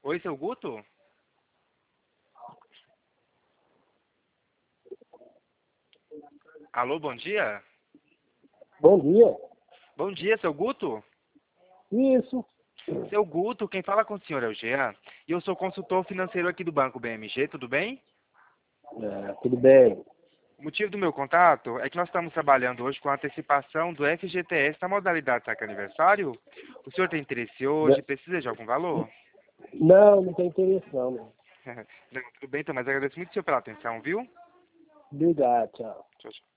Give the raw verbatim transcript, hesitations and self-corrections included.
Oi, seu Guto? Alô, bom dia? Bom dia. Bom dia, seu Guto? Isso. Seu Guto, quem fala com o senhor é o Jean, e eu sou consultor financeiro aqui do Banco B M G, tudo bem? É, tudo bem. O motivo do meu contato é que nós estamos trabalhando hoje com a antecipação do F G T S na modalidade saque aniversário. O senhor tem interesse hoje? Precisa de algum valor? Não, não tem interesse não, meu. Não, tudo bem, então, mas agradeço muito o senhor pela atenção, viu? Obrigado, tchau. Tchau, tchau.